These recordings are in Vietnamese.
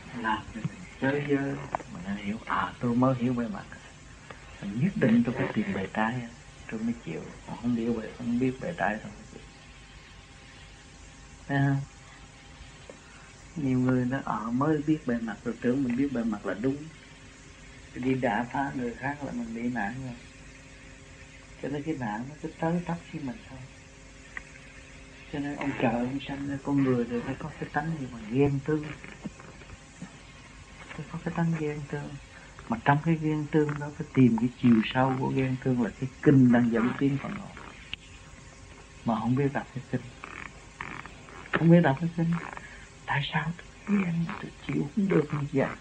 làm cho mình chơi dơ, mình hiểu tôi mới hiểu bề mặt, mình nhất định tôi phải tìm bề trái tôi mới chịu, còn không biết bề trái thôi. Thấy không? Nhiều người nó mới biết bề mặt rồi tưởng mình biết bề mặt là đúng, đi đả phá người khác là mình bị nạn rồi, cho nên cái nạn nó cứ tới tấp với mình thôi. Cho nên ông trời ông sanh ra con người rồi phải có cái tánh gì mà ghen tương, phải có cái tánh ghen tương, mà trong cái ghen tương đó phải tìm cái chiều sâu của ghen tương là cái kinh đang dẫn tiến phần hồn, mà không biết đọc cái kinh, không biết đọc cái kinh. Tại sao tôi ghen, tôi chịu không được như vậy?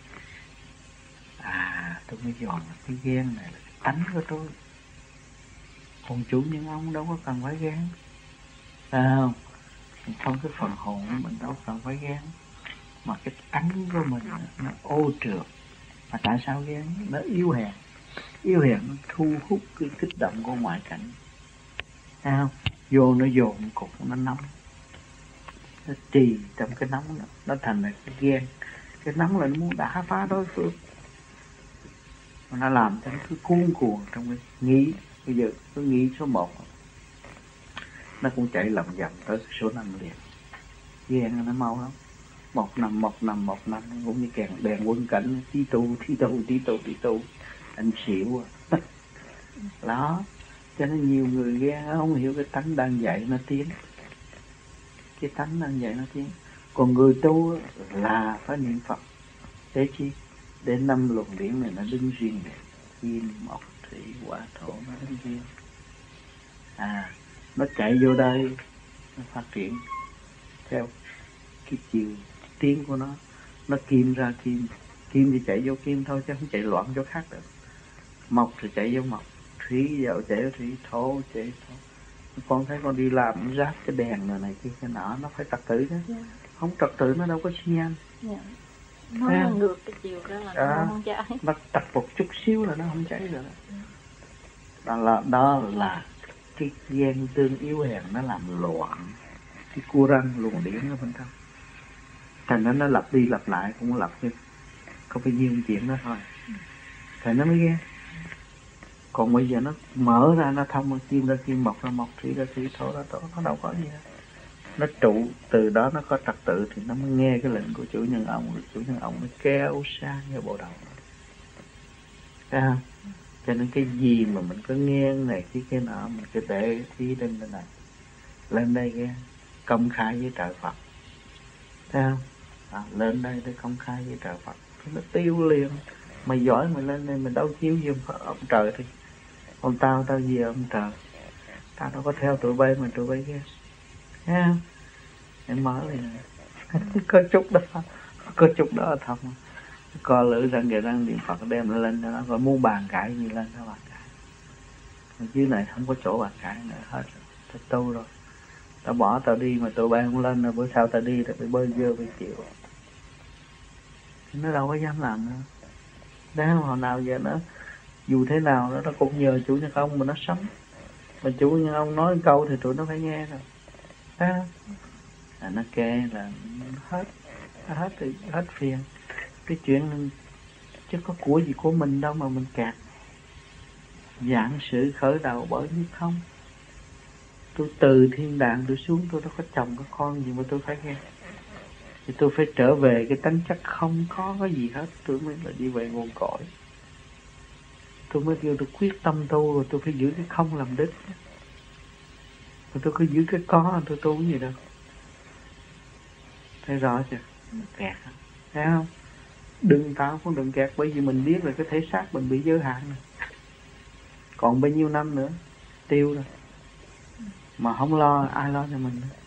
Tôi mới dòm cái ghen này là cái tánh của tôi, còn chủ nhân ông đâu có cần phải ghen, phải không? Trong cái phần hồn của mình đâu cần phải ghen, mà cái tánh của mình nó ô trượt. Mà tại sao ghen? Nó yếu hèn, yếu hèn nó thu hút cái kích động của ngoại cảnh, thấy không? Vô nó dồn cục, nó nóng, nó trì trong cái nóng đó, nó thành là cái ghen. Cái nóng là nó muốn đả phá đối phương, nó làm cho nó cứ cuốn cuồng trong cái nghĩ. Bây giờ cứ nghĩ số 1 nó cũng chạy lòng vòng tới số 5 liền. Ghen nó mau lắm, một năm cũng như kèn đèn quân cảnh, tí tu anh xỉu đó. Cho nên nhiều người ghen không hiểu cái tánh đang dạy nó tiến, cái tánh đang dạy nó tiến. Còn người tu là phải niệm Phật để chi? Để 5 luồng điển này nó đứng riêng để kim mộc thủy hỏa thổ nó đứng riêng, nó chạy vô đây, nó phát triển theo cái chiều tiến của nó kim ra kim, kim thì chạy vô kim thôi chứ không chạy loạn chỗ khác được. Mộc thì chạy vô mộc, thủy vào chạy vô thủy, thổ chạy thổ. Con thấy con đi làm ráp cái đèn này kia cái nọ, nó phải trật tự chứ. Không trật tự nó đâu có xi nhan. Nó ngược cái chiều đó là nó không cháy. Nó trật một chút xíu là nó không cháy rồi đó. Đó là cái ghen tương yếu hèn nó làm loạn cái cua răng luồng điển ở bên trong. Thành ra nó lặp đi lặp lại cũng lặp đi, có bao nhiêu chuyện đó thôi, thành nó mới ghen. Còn bây giờ nó mở ra, nó thông kim ra kim, mộc ra mộc, thủy ra thủy, thổ ra thổ, nó đâu có gì hết. Nó trụ từ đó, nó có trật tự thì nó mới nghe cái lệnh của chủ nhân ông, rồi chủ nhân ông mới kéo sang cái bộ đầu. Thấy không? Cho nên cái gì mà mình có nghe này cái nọ, mình cứ để ý lên đây này, lên đây nghe công khai với trời Phật, thấy không? Lên đây để công khai với trời Phật, nó tiêu liền. Mày giỏi mày lên đây, mình đâu chiếu gì ông trời thì còn tao gì ông trời, tao đâu có theo tụi bay mà tụi bay ghét, thấy không? Em mở liền có chút đó thật mà. Co lưỡi răng kề răng niệm Phật đem nó lên cho nó, rồi muốn bàn cãi gì lên nó bàn cãi. Dưới này không có chỗ bàn cãi nữa hết, tao tu rồi, tao bỏ tao đi mà tụi bay không lên rồi bữa sau tao đi tao phải bơi dơ phải chịu. Nó đâu có dám làm nữa. Đấy, hồi nào giờ nó dù thế nào nó cũng nhờ chủ nhân ông mà nó sống, mà chủ nhân ông nói câu thì tụi nó phải nghe rồi. Nó kê là hết thì hết phiền. Cái chuyện chứ có của gì của mình đâu mà mình kẹt. Dạng sự khởi đầu bởi như không. Tôi từ thiên đàng tôi xuống, tôi đâu có chồng có con gì mà tôi phải nghe. Thì tôi phải trở về cái tánh chất không có cái gì hết, tôi mới là đi về nguồn cội. Tôi mới kêu tôi quyết tâm tu, rồi tôi phải giữ cái không làm đích. Rồi tôi cứ giữ cái có, tôi tu cái gì đâu. Thấy rõ chưa? Kẹt, thấy không? Tao cũng đừng kẹt, bởi vì mình biết là cái thể xác mình bị giới hạn rồi. Còn bao nhiêu năm nữa tiêu rồi, mà không lo, ai lo cho mình nữa.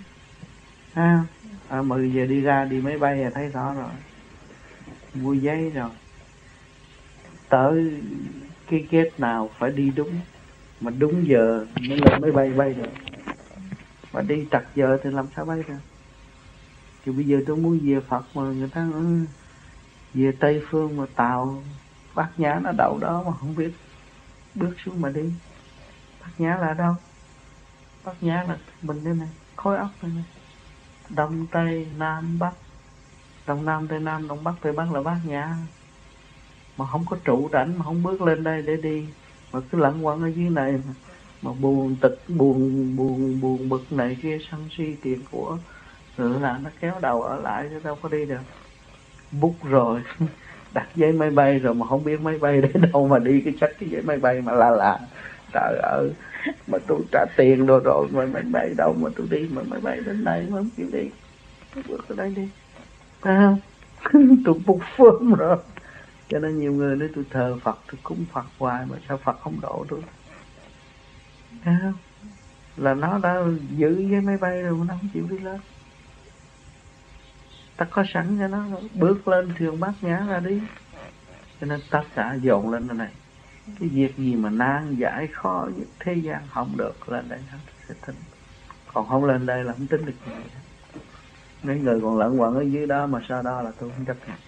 Mà giờ đi ra đi máy bay là thấy rõ rồi, mua giấy rồi, tới cái gate nào phải đi đúng, mà đúng giờ mới lên máy bay bay được, mà đi trật giờ thì làm sao bay được. Thì bây giờ tôi muốn về Phật mà người ta về Tây Phương mà tàu Bát Nhã nó đậu đó mà không biết bước xuống mà đi. Bát Nhã là đâu? Bát Nhã là mình đây này, khối óc này, Đông Tây Nam Bắc, Đông Nam Tây Nam, Đông Bắc Tây Bắc là Bát Nhã. Mà không có trụ đảnh, mà không bước lên đây để đi, mà cứ lẩn quẩn ở dưới này mà buồn tịch, buồn bực này kia, sân si tiền của, rồi là nó kéo đầu ở lại chứ đâu có đi được. Bút rồi đặt giấy máy bay rồi mà không biết máy bay đến đâu mà đi, cái sách cái giấy máy bay mà lạ, trời ơi, mà tôi trả tiền rồi mà máy bay đâu mà tôi đi, mà máy bay đến đây mà không chịu đi, tôi bước ở đây đi, phải không? Tôi bút phơm rồi. Cho nên nhiều người nói tôi thờ Phật, tôi cúng Phật hoài mà sao Phật không độ tôi, thấy không? Là nó đã giữ với máy bay rồi mà nó không chịu đi lên. Ta có sẵn cho nó, bước lên thuyền Bát Nhã ra đi. Cho nên tất cả dồn lên cái này. Cái việc gì mà nan giải khó nhất thế gian không được, lên đây nó sẽ tính. Còn không lên đây là không tính được gì. Mấy người còn lẫn quẩn ở dưới đó mà sau đó là tôi không chấp nhận.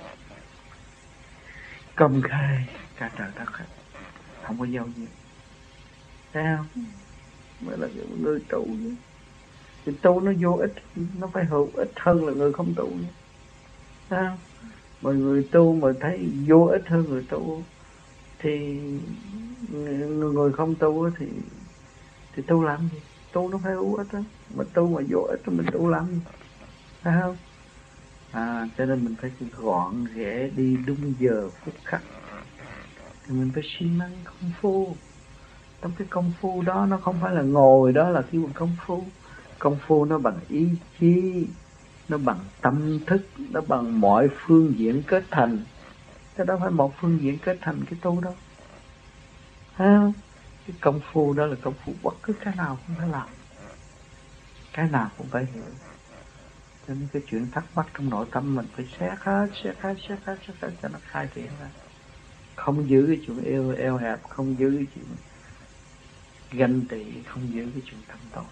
Công khai cả trời đất hết, không có dâu gì, thấy không? Mới là người tu chứ. Thì tu nó vô ích, nó phải hữu ích hơn là người không tu chứ, thấy không? Mọi người tu mà thấy vô ích hơn người tu thì người không tu thì tu làm gì? Tu nó phải hữu ích đó. Mà tu mà vô ích thì mình tu làm gì, thấy không? Cho nên mình phải gọn ghẽ, đi đúng giờ phút khắc. Thì mình phải siêng năng công phu. Trong cái công phu đó nó không phải là ngồi đó là kêu bằng công phu. Công phu nó bằng ý chí, nó bằng tâm thức, nó bằng mọi phương diện kết thành. Cái đó phải một phương diện kết thành cái tu đâu, ha? Cái công phu đó là công phu bất cứ cái nào cũng phải làm, cái nào cũng phải hiểu. Cho nên cái chuyện thắc mắc trong nội tâm mình phải xét hết cho nó khai triển ra. Không giữ cái chuyện eo hẹp, không giữ cái chuyện ganh tị, không giữ cái chuyện tâm tội.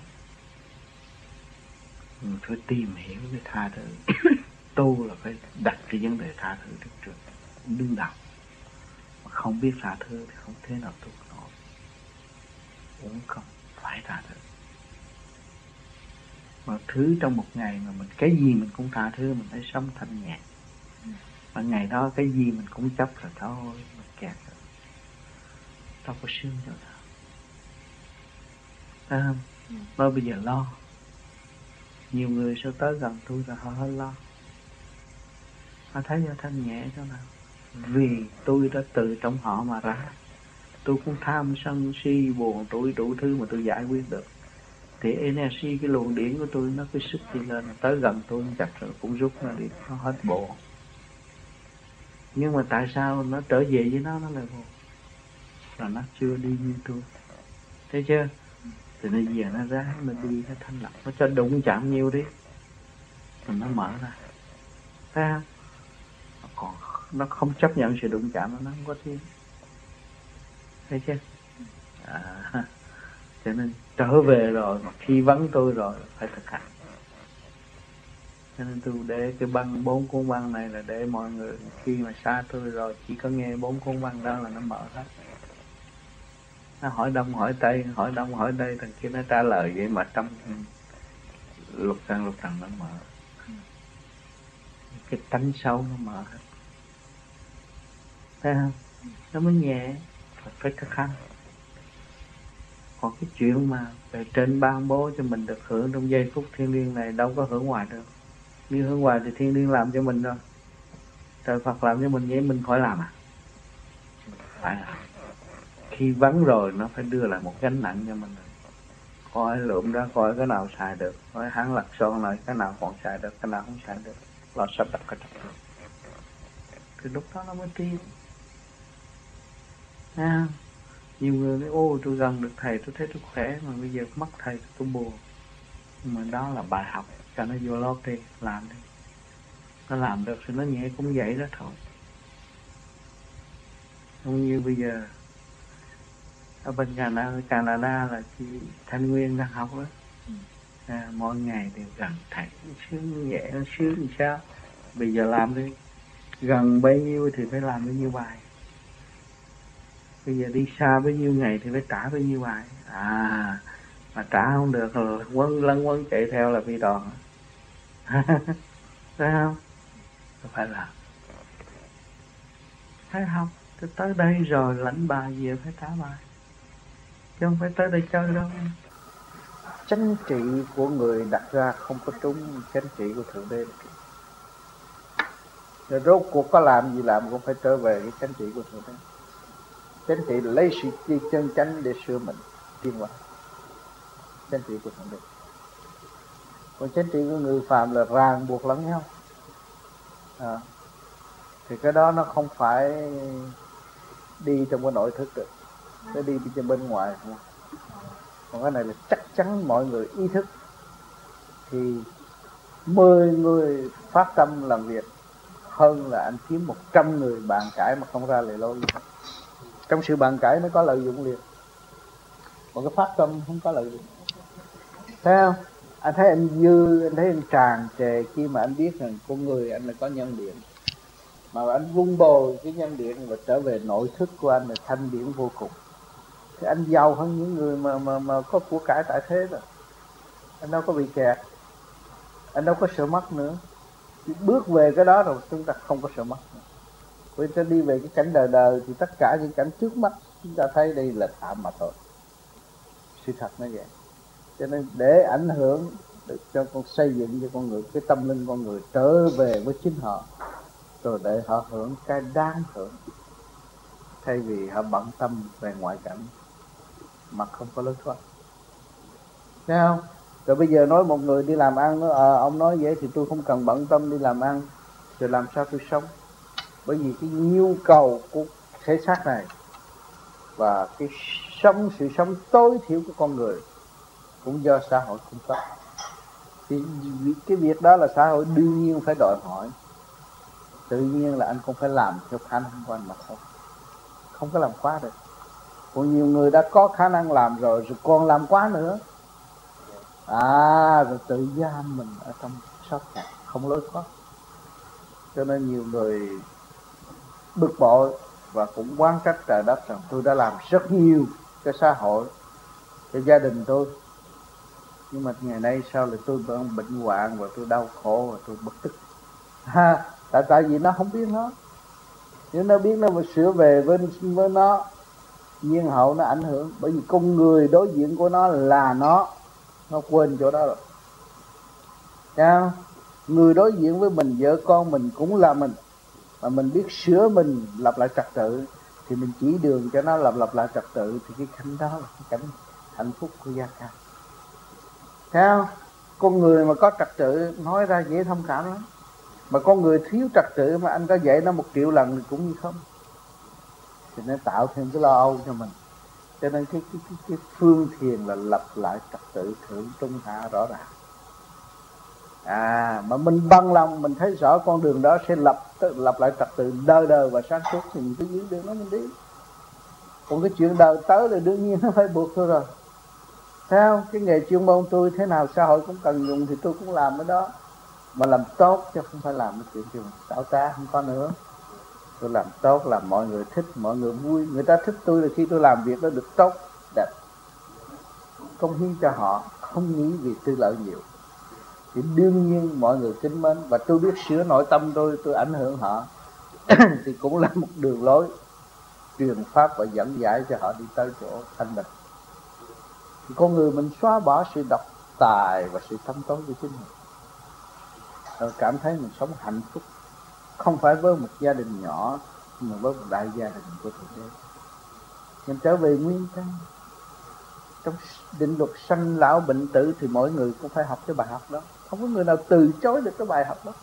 Mình phải tìm hiểu cái tha thứ. Tu là phải đặt cái vấn đề tha thứ trước đứng đầu. Mà không biết tha thứ thì không thể nào tu nổi. Cũng không phải tha thứ. Mà thứ trong một ngày mà mình cái gì mình cũng tha thứ, mình phải sống thanh nhẹ. Mà ngày đó cái gì mình cũng chấp rồi thôi, mình kẹt rồi. Đâu có sướng cho đâu. Phải không? Nói bây giờ lo. Nhiều người sao tới gần tôi rồi họ hơi lo. Họ thấy cho thanh nhẹ chỗ nào. Vì tôi đã từ trong họ mà ra. Tôi cũng tham sân si buồn tuổi đủ thứ mà tôi giải quyết được. Thì energy, cái luồng điển của tôi nó cứ sức đi lên, tới gần tôi chặt rồi cũng rút nó đi, nó hết bộ. Nhưng mà tại sao nó trở về với nó lại buồn? Là nó chưa đi như tôi, thấy chưa? Thì nó về nó ráng, nó đi, nó thanh lọc, nó cho đụng chạm nhiều đi, rồi nó mở ra, thấy không? Còn nó không chấp nhận sự đụng chạm, nó không có thiên, thấy chưa? Cho nên trở về rồi mà khi vắng tôi rồi phải thực hành. Cho nên tôi để cái băng 4 cuốn băng này là để mọi người khi mà xa tôi rồi chỉ có nghe 4 cuốn băng đó là nó mở hết. Nó hỏi đông hỏi tây, hỏi đông hỏi tây, thằng kia nó trả lời vậy mà trong lục trần nó mở. Cái tánh sâu nó mở hết, thấy không? Nó mới nhẹ, phải thực hành. Còn cái chuyện mà về trên ban bố cho mình được hưởng trong giây phút thiêng liêng này đâu có hưởng ngoài được. Nếu hưởng ngoài thì thiên liêng làm cho mình rồi, trời Phật làm cho mình vậy mình khỏi làm à? Phải làm. Khi vắng rồi nó phải đưa lại một gánh nặng cho mình. Coi lượm ra coi cái nào xài được, coi hắn lật son lại cái nào còn xài được, cái nào không xài được, lo sắp đặt cái trật tự. Thì lúc đó nó mới tiên. Nhiều người nói ô tôi gần được thầy, tôi thấy tôi khỏe, mà bây giờ mất thầy tôi buồn. Nhưng mà đó là bài học, cho nó vô lót đi, làm đi. Nó làm được thì nó nhẹ cũng vậy đó thôi. Không như bây giờ ở bên Canada là chị Thanh Nguyên đang học đó. Mỗi ngày đều gần thầy, sướng nhẹ, nó sướng làm sao. Bây giờ làm đi, gần bấy nhiêu thì phải làm bấy nhiêu bài. Bây giờ đi xa bấy nhiêu ngày thì phải trả bấy nhiêu bài. Mà trả không được là lân quấn chạy theo là bị đòn. Phải không? tôi phải làm. Phải học, tôi tới đây rồi lãnh bài về phải trả bài, chứ không phải tới đây chơi đâu. Chánh trị của người đặt ra không có trúng chánh trị của Thượng Đế. Rồi rốt cuộc có làm gì làm cũng phải trở về cái chánh trị của Thượng Đế. Chánh trị là lấy sự chân chánh để sửa mình, tiến hóa. Chánh trị của Thượng Đế. Còn chánh trị của người phàm là ràng buộc lẫn nhau. Thì cái đó nó không phải đi trong cái nội thức được, nó đi trên bên ngoài. Còn cái này là chắc chắn mọi người ý thức thì 10 người phát tâm làm việc hơn là anh kiếm 100 người bàn cãi mà không ra lời lối. Trong sự bàn cãi mới có lợi dụng liền, còn cái phát tâm không có lợi dụng. Thấy không? Anh thấy anh Dư, anh thấy anh tràn trề khi mà anh biết rằng con người anh là có nhân điện, mà anh vun bồi cái nhân điện và trở về nội thức của anh là thanh điển vô cùng, thì anh giàu hơn những người mà có của cải tại thế rồi. Anh đâu có bị kẹt, anh đâu có sợ mất nữa. Bước về cái đó rồi chúng ta không có sợ mất nữa. Vì ta đi về cái cảnh đời đời thì tất cả những cảnh trước mắt chúng ta thấy đây là tạm mà thôi. Sự thật nó vậy. Cho nên để ảnh hưởng cho con xây dựng cho con người, cái tâm linh con người trở về với chính họ, rồi để họ hưởng cái đáng hưởng, thay vì họ bận tâm về ngoại cảnh mà không có lối thoát. Thấy không? Rồi bây giờ nói một người đi làm ăn, ông nói vậy thì tôi không cần bận tâm đi làm ăn, rồi làm sao tôi sống? Bởi vì cái nhu cầu của thể xác này và cái sự sống tối thiểu của con người cũng do xã hội cung cấp. Thì cái việc đó là xã hội đương nhiên phải đòi hỏi. Tự nhiên là anh không phải làm theo khả năng của anh mà thôi, không có làm quá được. Còn nhiều người đã có khả năng làm rồi còn làm quá nữa, rồi tự giam mình ở trong sót kẹt, không lối thoát. Cho nên nhiều người bực bội và cũng oán trách trời đất rằng tôi đã làm rất nhiều cho xã hội, cho gia đình tôi, nhưng mà ngày nay sao là tôi vẫn bệnh hoạn và tôi đau khổ và tôi bực tức. Tại vì nó không biết nó. Nếu nó biết nó mà sửa về với nó, nhiên hậu nó ảnh hưởng. Bởi vì con người đối diện của nó là nó quên chỗ đó rồi. Sao? Người đối diện với mình, vợ con mình cũng là mình, mà mình biết sửa mình, lập lại trật tự, thì mình chỉ đường cho nó lập lại trật tự, thì cái cảnh đó là cái cảnh hạnh phúc của gia can. Sao? Con người mà có trật tự nói ra dễ thông cảm lắm, mà con người thiếu trật tự mà anh có dạy nó 1 triệu lần thì cũng như không. Thì nó tạo thêm cái lo âu cho mình. Cho nên cái phương thiền là lập lại trật tự thượng trung hạ rõ ràng. Mà mình bằng lòng mình thấy rõ con đường đó sẽ lập lại trật tự đời đời và sáng suốt, thì mình cứ giữ đường đó mình đi. Còn cái chuyện đời tới là đương nhiên nó phải buộc thôi rồi. Theo cái nghề chuyên môn tôi thế nào xã hội cũng cần dùng thì tôi cũng làm cái đó, mà làm tốt chứ không phải làm cái chuyện xảo trá, không có nữa. Tôi làm tốt, làm mọi người thích, mọi người vui. Người ta thích tôi là khi tôi làm việc đó được tốt, đẹp, công hiến cho họ, không nghĩ vì tư lợi nhiều, thì đương nhiên mọi người kính mến. Và tôi biết sửa nội tâm tôi ảnh hưởng họ thì cũng là một đường lối truyền pháp và dẫn giải cho họ đi tới chỗ thanh bình. Thì con người mình xóa bỏ sự độc tài và sự tâm tối của chính mình, rồi cảm thấy mình sống hạnh phúc, không phải với một gia đình nhỏ mà với một đại gia đình của Thượng Đế. Mình trở về nguyên căn. Trong định luật sanh lão bệnh tử thì mỗi người cũng phải học cái bài học đó, không có người nào từ chối được cái bài học đó.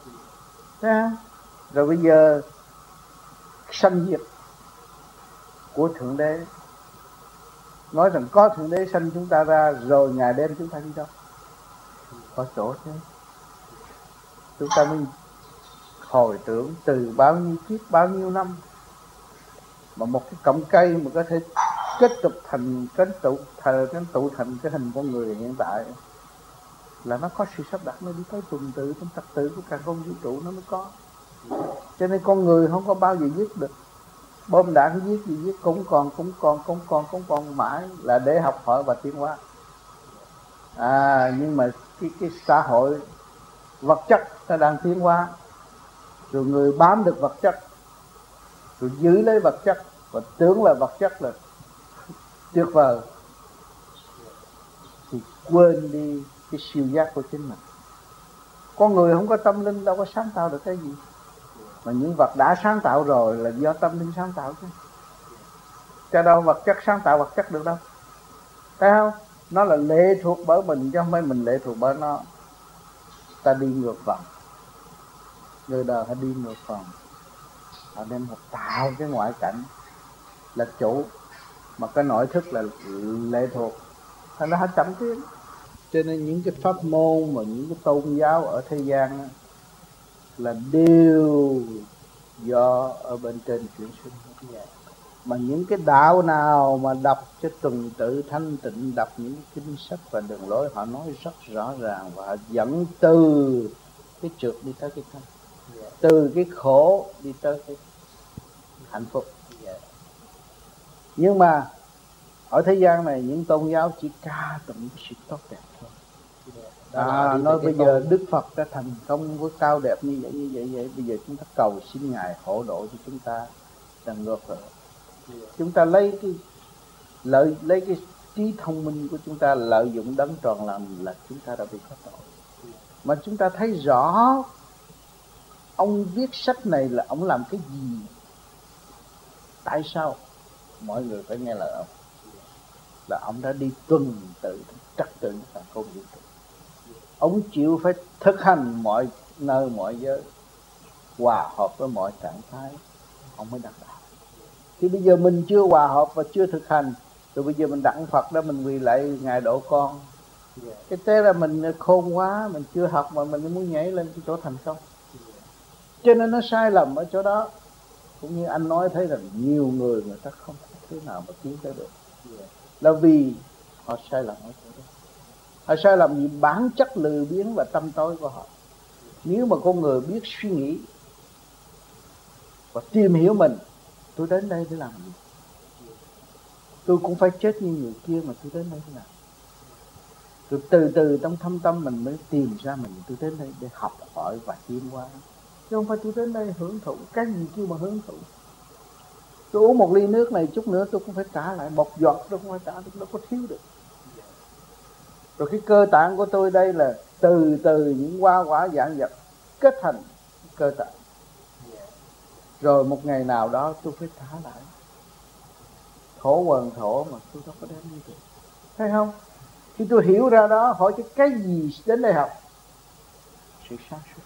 Rồi bây giờ sanh diệt của Thượng Đế, nói rằng có Thượng Đế sanh chúng ta ra, rồi Ngài đem chúng ta đi đâu? Có chỗ thế. Chúng ta mới hồi tưởng từ bao nhiêu kiếp, bao nhiêu năm, mà một cái cọng cây mà có thể kết tục thành tụ thành cái hình con người hiện tại, là nó có sự sắp đặt, nó đi tới tuần tự trong trật tự của cả con vũ trụ nó mới có. Cho nên con người không có bao giờ giết được. Bom đạn giết gì giết cũng còn mãi, là để học hỏi và tiến hóa. Nhưng mà cái xã hội vật chất nó đang tiến hóa, rồi người bám được vật chất, rồi giữ lấy vật chất và tưởng là vật chất là tuyệt vời, thì quên đi cái siêu giác của chính mình. Con người không có tâm linh đâu có sáng tạo được cái gì, mà những vật đã sáng tạo rồi là do tâm linh sáng tạo chứ. Cho đâu vật chất sáng tạo vật chất được đâu, thấy không? Nó là lệ thuộc bởi mình chứ không phải mình lệ thuộc bởi nó. Ta đi ngược vòng, người đời họ đi ngược vòng, họ đem họ tạo cái ngoại cảnh là chủ, mà cái nội thức là lệ thuộc, thành ra họ chậm tiến. Cho nên những cái pháp môn và những cái tôn giáo ở thế gian đó, là đều do ở bên trên chuyển sinh. Mà những cái đạo nào mà đọc cho tuần tự thanh tịnh, đọc những kinh sách và đường lối, họ nói rất rõ ràng và họ dẫn từ cái trượt đi tới cái thanh, từ cái khổ đi tới cái hạnh phúc. Nhưng mà ở thế gian này những tôn giáo chỉ ca tụng cái sự tốt đẹp thôi. Nói bây giờ Đức Phật đã thành công với cao đẹp như vậy, bây giờ chúng ta cầu xin Ngài hộ độ cho chúng ta. Đừng ngược lại. Chúng ta lấy cái trí thông minh của chúng ta lợi dụng đấng tròn lành là chúng ta đã bị có tội. Mà chúng ta thấy rõ ông viết sách này là ông làm cái gì, tại sao mọi người phải nghe lời ông, là ông đã đi tuần tự trật tự cả công việc. Ông chịu phải thực hành mọi nơi mọi giới, hòa hợp với mọi trạng thái, ông mới đạt đạo. Thì bây giờ mình chưa hòa hợp và chưa thực hành, rồi bây giờ mình đặng Phật đó mình quỳ lại Ngài độ con. Cái thế là mình khôn quá, mình chưa học mà mình muốn nhảy lên cái chỗ thành công. Cho nên nó sai lầm ở chỗ đó. Cũng như anh nói thấy là nhiều người ta không thế nào mà tiến tới được, là vì họ sai lầm ở chỗ đó. Họ sai lầm vì bản chất lười biếng và tâm tối của họ. Nếu mà con người biết suy nghĩ và tìm hiểu mình, tôi đến đây để làm gì? Tôi cũng phải chết như người kia mà tôi đến đây để làm. Rồi từ từ trong thâm tâm mình mới tìm ra mình, tôi đến đây để học hỏi và tiến hóa. Chứ không phải tôi đến đây hưởng thụ. Cái gì kêu mà hưởng thụ? Tôi uống một ly nước này chút nữa tôi cũng phải trả lại, một giọt tôi cũng phải trả, tôi đâu có thiếu được. Rồi cái cơ tạng của tôi đây là từ từ những hoa quả dạng vật kết thành cơ tạng. Rồi một ngày nào đó tôi phải trả lại. Thổ quần thổ mà tôi đâu có đem đi được. Thấy không? Khi tôi hiểu ra đó, hỏi cái gì đến đây học? Sự sáng suốt.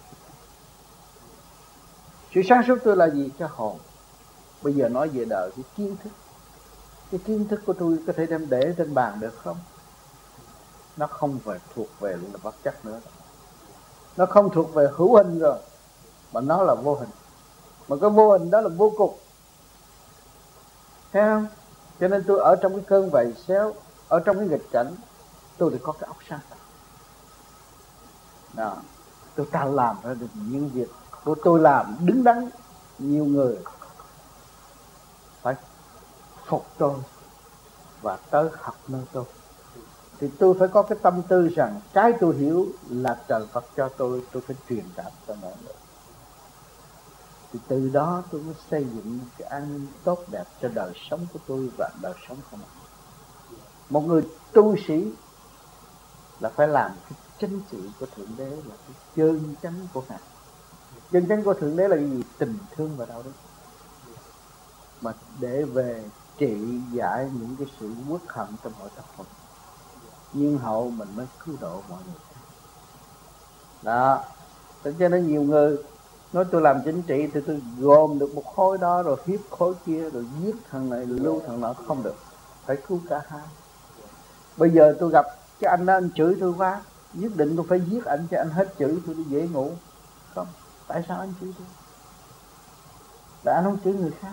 Sự sáng suốt tôi là gì? Cái hồn. Bây giờ nói về đời, cái kiến thức. Cái kiến thức của tôi có thể đem để trên bàn được không? Nó không phải thuộc về là vật chất nữa. Nó không thuộc về hữu hình rồi, mà nó là vô hình. Mà cái vô hình đó là vô cùng. Thấy không? Cho nên tôi ở trong cái cơn vầy xéo, ở trong cái nghịch cảnh, tôi thì có cái óc sáng tạo. Đó. Tôi ta làm ra được những việc của tôi làm đứng đắn. Nhiều người phải phục tôi và tới học nơi tôi. Thì tôi phải có cái tâm tư rằng cái tôi hiểu là trời Phật cho tôi phải truyền cảm cho mọi người. Thì từ đó tôi mới xây dựng cái an ninh tốt đẹp cho đời sống của tôi và đời sống của mọi người. Một người tu sĩ là phải làm cái chính trị của Thượng Đế, là cái chân chánh của Ngài. Chân chánh của Thượng Đế là cái gì? Tình thương và đạo đức. Mà để về trị giải những cái sự uất hận trong mọi tập hợp, nhưng hậu mình mới cứu độ mọi người. Đó. Cho nên nhiều người nói tôi làm chính trị thì tôi gồm được một khối đó rồi hiếp khối kia, rồi giết thằng này rồi lưu thằng nọ, không được. Phải cứu cả hai. Bây giờ tôi gặp cái anh đó, anh chửi tôi quá, nhất định tôi phải giết anh cho anh hết chửi tôi đi dễ ngủ. Không, tại sao anh chửi tôi? Tại anh không chửi người khác.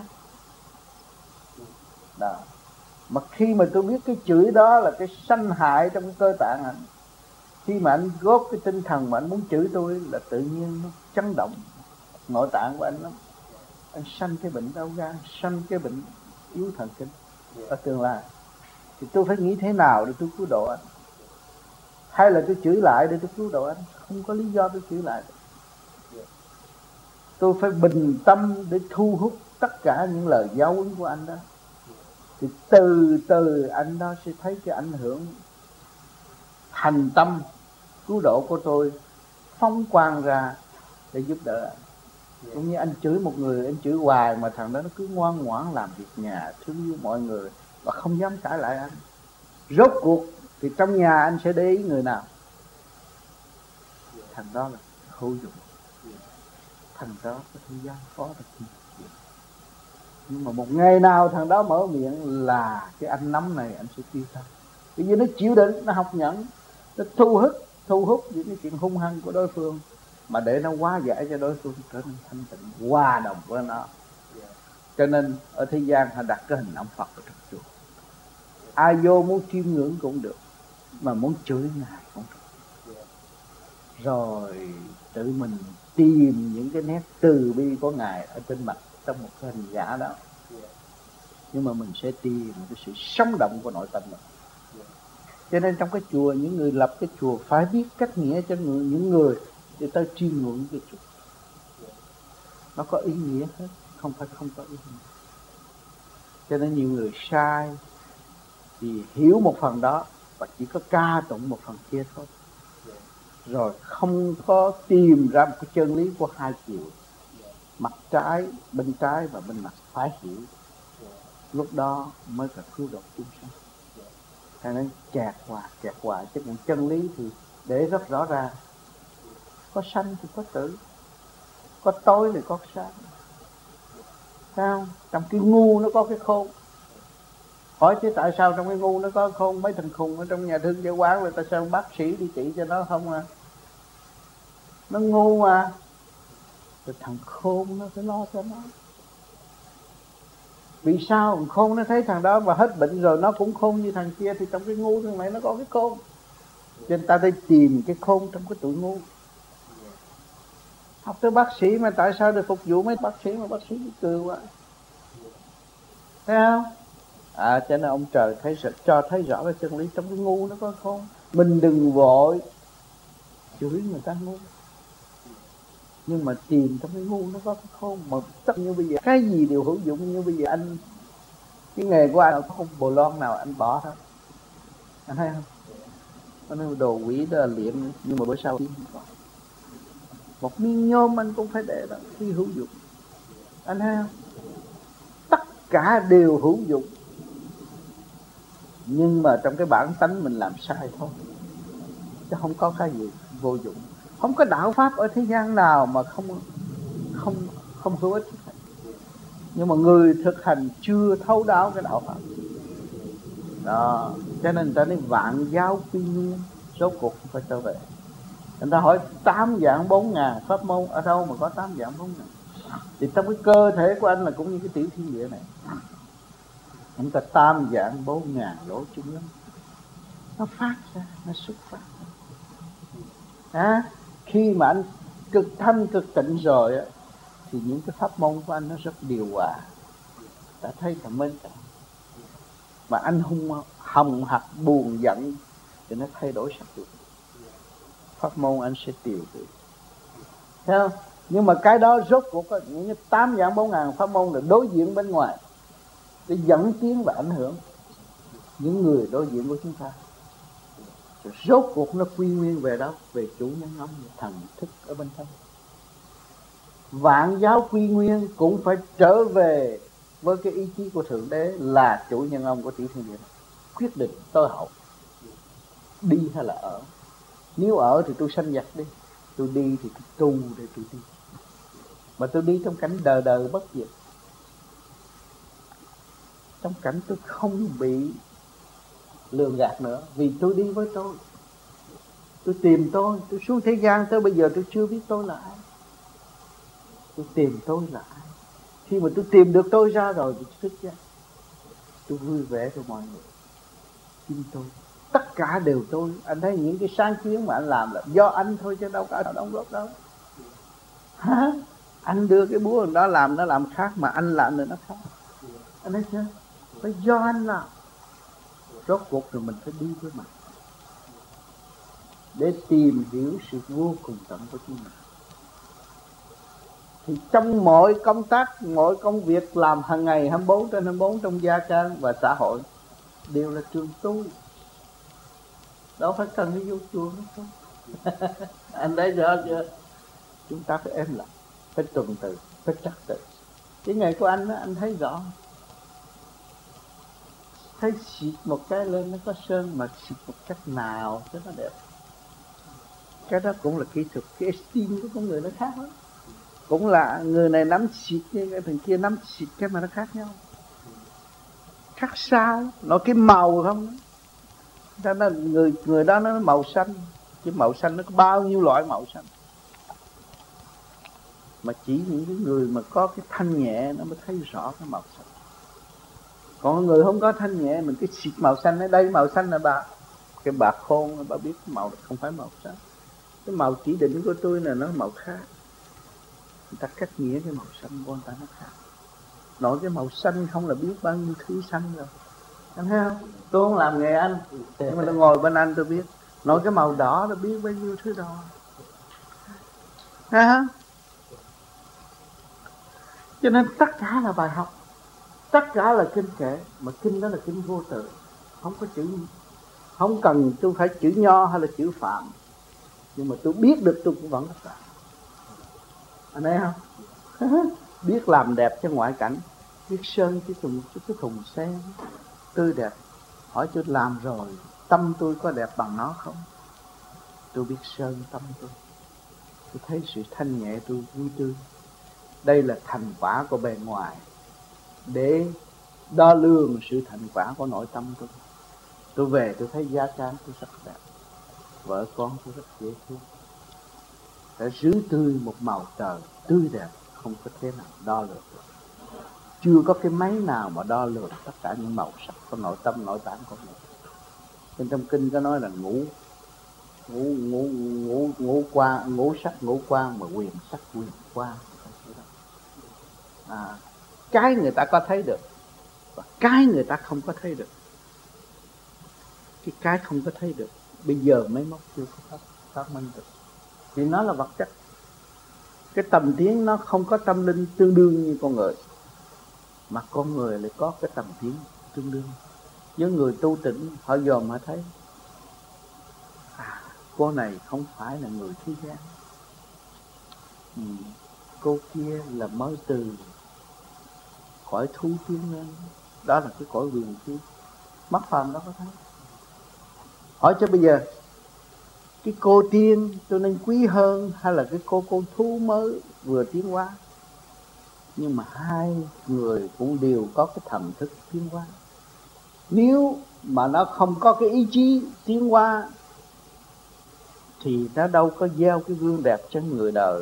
Đó. Mà khi mà tôi biết cái chửi đó là cái sanh hại trong cái cơ tạng anh, khi mà anh góp cái tinh thần mà anh muốn chửi tôi là tự nhiên nó chấn động nội tạng của anh lắm. Anh sanh cái bệnh đau gan, sanh cái bệnh yếu thần kinh ở tương lai. Thì tôi phải nghĩ thế nào để tôi cứu độ anh? Hay là tôi chửi lại để tôi cứu độ anh? Không có lý do tôi chửi lại. tôi phải bình tâm để thu hút tất cả những lời giáo huấn của anh đó. Thì từ từ anh đó sẽ thấy cái ảnh hưởng thành tâm cứu độ của tôi phóng quang ra để giúp đỡ anh. Cũng như anh chửi một người, anh chửi hoài mà thằng đó nó cứ ngoan ngoãn làm việc nhà, thương yêu mọi người và không dám cãi lại anh. Rốt cuộc thì trong nhà anh sẽ để ý người nào? Thằng đó là hữu dụng. Thằng đó có thể giao phó được nhiều chuyện. Nhưng mà một ngày nào thằng đó mở miệng là cái anh nắm này anh sẽ tiêu tan. Bởi vì nó chịu đựng, nó học nhẫn, nó thu hút những cái chuyện hung hăng của đối phương, mà để nó hóa giải cho đối phương trở nên thanh tịnh, hòa đồng với nó. Cho nên ở thế gian họ đặt cái hình ông Phật ở trong chùa. Ai vô muốn chiêm ngưỡng cũng được, mà muốn chửi Ngài cũng được. Rồi tự mình tìm những cái nét từ bi của Ngài ở trên mặt trong một cái hình giả đó. Nhưng mà mình sẽ tìm cái sự sống động của nội tâm mình. Cho nên trong cái chùa, những người lập cái chùa phải biết cách nghĩa cho những người để tới chiêm ngưỡng cái chùa. Nó có ý nghĩa hết, không phải không có ý nghĩa. Cho nên nhiều người sai thì hiểu một phần đó và chỉ có ca tụng một phần kia thôi. Rồi không có tìm ra một cái chân lý của hai chiều, mặt trái, bên trái và bên mặt phải hiểu. Lúc đó mới là cứu độ chúng sanh. Cho nên kẹt hoài chứ những chân lý thì để rất rõ ràng. Có sanh thì có tử, có tối thì có sáng. Sao? Trong cái ngu nó có cái khôn. Hỏi chứ tại sao trong cái ngu nó có khôn? Mấy thằng khùng ở trong nhà thương chợ quán là tại sao bác sĩ đi trị cho nó không à? Nó ngu mà. Rồi thằng khôn nó phải lo cho nó. Vì sao? Thằng khôn nó thấy thằng đó mà hết bệnh rồi nó cũng khôn như thằng kia, thì trong cái ngu thằng này nó có cái khôn. Cho nên ta phải tìm cái khôn trong cái tụi ngu. Học tới bác sĩ mà tại sao được phục vụ mấy bác sĩ mà bác sĩ cười quá. Thấy không? Cho nên ông trời cho thấy rõ cái chân lý trong cái ngu nó có khôn. Mình đừng vội chửi người ta ngu, nhưng mà tìm trong cái ngu nó có cái khôn. Mà tất như bây giờ cái gì đều hữu dụng. Như bây giờ anh, cái nghề của anh không bồ lon nào anh bỏ hết. Anh thấy không? Anh nói đồ quỷ đó là liệm, nhưng mà bữa sau một miếng nhôm anh cũng phải để đó khi hữu dụng. Anh thấy không? Tất cả đều hữu dụng, nhưng mà trong cái bản tánh mình làm sai thôi, chứ không có cái gì vô dụng. Không có đạo pháp ở thế gian nào mà không hữu ích. Nhưng mà người thực hành chưa thấu đáo cái đạo pháp đó, cho nên ta nói vạn giáo quy nguyên, rốt cuộc phải trở về. Người ta hỏi 8 vạn 4 ngàn pháp môn ở đâu mà có 8 vạn 4 ngàn? Thì trong cái cơ thể của anh là cũng như cái tiểu thiên địa này, chúng ta 8 vạn 4 ngàn lỗ chung lắm. Nó phát ra, nó xuất phát ra. Khi mà anh cực thanh cực tịnh rồi á, thì những cái pháp môn của anh nó rất điều hòa. Ta thấy là mến cả. Mà anh hồng hặc buồn giận thì nó thay đổi sắc được. Pháp môn anh sẽ tiêu được. Thấy không? Nhưng mà cái đó rốt cuộc có những 8 vạn 4 ngàn pháp môn là đối diện bên ngoài để dẫn tiến và ảnh hưởng những người đối diện của chúng ta. Rồi rốt cuộc nó quy nguyên về đâu? Về chủ nhân ông, thần thức ở bên trong. Vạn giáo quy nguyên cũng phải trở về với cái ý chí của Thượng Đế là chủ nhân ông của tiểu thiên địa. Quyết định tối hậu đi hay là ở. Nếu ở thì tôi sanh giặc đi, tôi đi thì tôi tu để tôi đi. Mà tôi đi trong cảnh đời đời bất diệt, trong cảnh tôi không bị lường gạt nữa. Vì tôi đi với tôi tìm tôi xuống thế gian tới bây giờ tôi chưa biết tôi là ai. Tôi tìm tôi là ai. Khi mà tôi tìm được tôi ra rồi thì thức ra, tôi vui vẻ với mọi người. Chính tôi, tất cả đều tôi. Anh thấy những cái sáng kiến mà anh làm là do anh thôi chứ đâu có ai đóng góp đâu. Hả? Anh đưa cái búa đó làm nó làm khác, mà anh làm nữa nó khác. Anh thấy chưa? Phải do anh làm. Rốt cuộc rồi mình phải đi với mặt để tìm hiểu sự vô cùng tận của chính mình. Thì trong mọi công tác, mọi công việc làm hàng ngày 24/24 trong gia can và xã hội đều là trường tu. Đâu phải cần đi vô chùa nữa không? Anh thấy rõ chưa? Chúng ta phải êm lặng, phải tuần tự, phải trật tự. Cái ngày của anh đó, anh thấy rõ. Thấy xịt một cái lên nó có sơn, mà xịt một cách nào cho nó đẹp. Cái đó cũng là kỹ thuật. Cái esteem của con người nó khác lắm. Cũng là người này nắm xịt như cái thằng kia nắm xịt, cái mà nó khác nhau. Khác xa lắm. Nó cái màu không đó. Nó, người đó nó màu xanh. Cái màu xanh nó có bao nhiêu loại màu xanh. Mà chỉ những cái người mà có cái thanh nhẹ nó mới thấy rõ cái màu xanh. Còn người không có thanh nhẹ, mình cái xịt màu xanh ở đây, màu xanh là bà, cái bà khôn, bà biết cái màu không phải màu xanh. Cái màu chỉ định của tôi là nó màu khác. Người ta cách nghĩa cái màu xanh của người ta nó khác. Nói cái màu xanh không là biết bao nhiêu thứ xanh rồi. Anh thấy không? Tôi không làm nghề anh, nhưng mà tôi ngồi bên anh tôi biết. Nói cái màu đỏ tôi biết bao nhiêu thứ đỏ. Thấy không? Cho nên tất cả là bài học, tất cả là kinh kệ. Mà kinh đó là kinh vô tự, không có chữ, không cần tôi phải chữ nho hay là chữ phạm. Nhưng mà tôi biết được tôi cũng vẫn làm. Anh thấy không? Biết làm đẹp cho ngoại cảnh. Biết sơn cái thùng sen tươi đẹp. Hỏi tôi làm rồi, tâm tôi có đẹp bằng nó không? Tôi biết sơn tâm tôi. Tôi thấy sự thanh nhẹ tôi vui tươi. Đây là thành quả của bề ngoài, để đo lường sự thành quả của nội tâm tôi. Tôi về tôi thấy gia can tôi rất đẹp, vợ con tôi rất dễ thương. Đã giữ tươi một màu trời tươi đẹp, không có thế nào đo lường được. Chưa có cái máy nào mà đo lường tất cả những màu sắc của nội tâm, nội tạng của mình. Trên trong kinh có nói là ngũ sắc ngũ quan, mà quyền sắc quyền quan. Cái người ta có thấy được và cái người ta không có thấy được. Cái không có thấy được bây giờ máy móc chưa có phát minh được, thì nó là vật chất. Cái tầm tiến nó không có tâm linh tương đương như con người, mà con người lại có cái tầm tiến tương đương. Với người tu tịnh họ dòm họ thấy cô này không phải là người thế gian, cô kia là mới từ cõi thú tiến lên, đó là cái cõi huyền thiên. Mắt phàm đó có thấy. Hỏi cho bây giờ cái cô tiên tôi nên quý hơn hay là cái cô thú mới vừa tiến hóa? Nhưng mà hai người cũng đều có cái thần thức tiến hóa. Nếu mà nó không có cái ý chí tiến hóa thì nó đâu có gieo cái gương đẹp cho người đời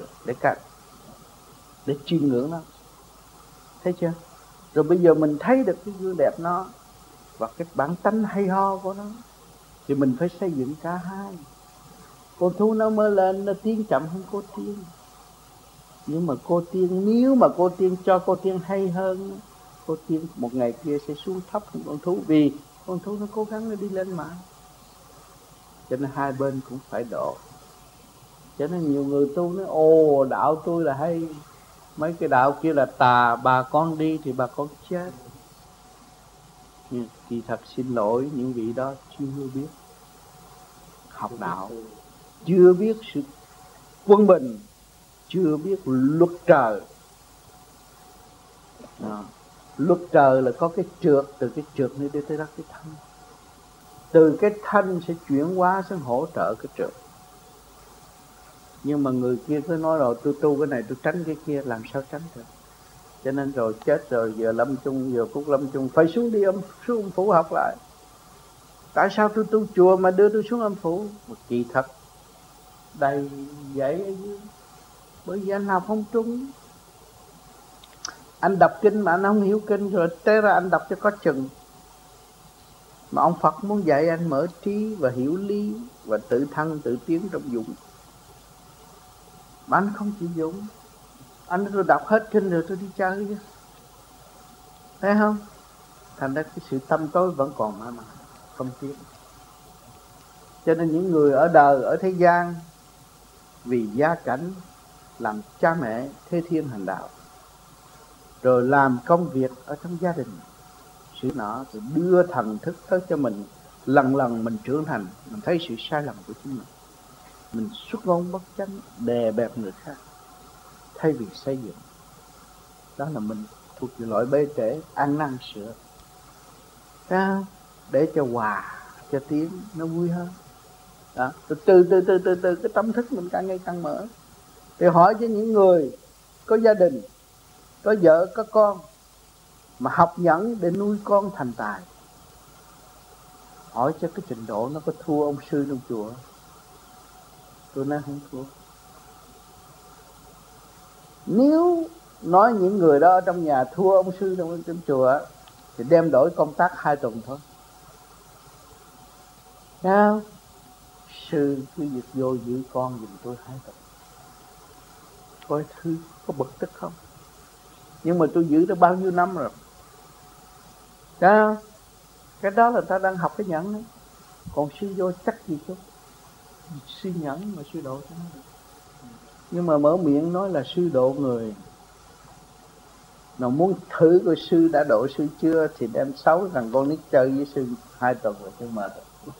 để chiêm ngưỡng nó. Thấy chưa? Rồi bây giờ mình thấy được cái gương đẹp nó và cái bản tánh hay ho của nó, thì mình phải xây dựng cả hai. Con thú nó mới lên, nó tiến chậm hơn cô tiên. Nhưng mà cô tiên, nếu mà cô tiên cho cô tiên hay hơn, cô tiên một ngày kia sẽ xuống thấp hơn con thú. Vì con thú nó cố gắng nó đi lên mà. Cho nên hai bên cũng phải độ. Cho nên nhiều người tu nói ồ đạo tôi là hay, mấy cái đạo kia là tà, bà con đi thì bà con chết. Nhưng thì thật xin lỗi, những vị đó chưa biết học đạo, chưa biết sự quân bình, chưa biết luật trời. Luật trời là có cái trượt, từ cái trượt này đi tới đó cái thanh, từ cái thanh sẽ chuyển hóa sang hỗ trợ cái trượt. Nhưng mà người kia cứ nói rồi tôi tu cái này tôi tránh cái kia, làm sao tránh được? Cho nên rồi chết rồi, giờ lâm chung, giờ phút lâm chung phải xuống đi xuống âm phủ học lại. Tại sao tôi tu chùa mà đưa tôi xuống âm phủ? Một kỳ thật đầy dạy ở dưới. Bởi vì anh học không trúng. Anh đọc kinh mà anh không hiểu kinh, rồi té ra anh đọc cho có chừng. Mà ông Phật muốn dạy anh mở trí và hiểu lý và tự thân tự tiến trong dụng. Mà anh không chịu dụng. Anh tôi đọc hết kinh rồi tôi đi chơi chứ. Thấy không? Thành ra cái sự tâm tối vẫn còn mà không tiến. Cho nên những người ở đời, ở thế gian, vì gia cảnh, làm cha mẹ thế thiên hành đạo, rồi làm công việc ở trong gia đình sự nọ, rồi đưa thần thức tới cho mình. Lần lần mình trưởng thành, mình thấy sự sai lầm của chính mình xuất ngôn bất chánh, đè bẹp người khác thay vì xây dựng. Đó là mình thuộc về loại bê trễ, ăn năn sửa để cho hòa, cho tiếng nó vui hơn. Đó, từ cái tâm thức mình càng ngày càng mở. Thì hỏi cho những người có gia đình, có vợ, có con, mà học nhẫn để nuôi con thành tài, hỏi cho cái trình độ nó có thua ông sư trong chùa? Tôi nói không thua. Nếu nói những người đó trong nhà thua ông sư trong chùa thì đem đổi công tác 2 tuần thôi. Sao? Sư cứ việc vô giữ con giùm tôi 2 tuần. Coi thư có bực tức không? Nhưng mà tôi giữ được bao nhiêu năm rồi. Sao? Cái đó là ta đang học cái nhẫn đấy. Còn sư vô chắc gì chứ. Sư nhẫn mà sư độ cho nó được. Nhưng mà mở miệng nói là sư độ người. Nào muốn thử coi sư đã độ sư chưa thì đem 6 thằng con nít chơi với sư 2 tuần rồi chứ mà.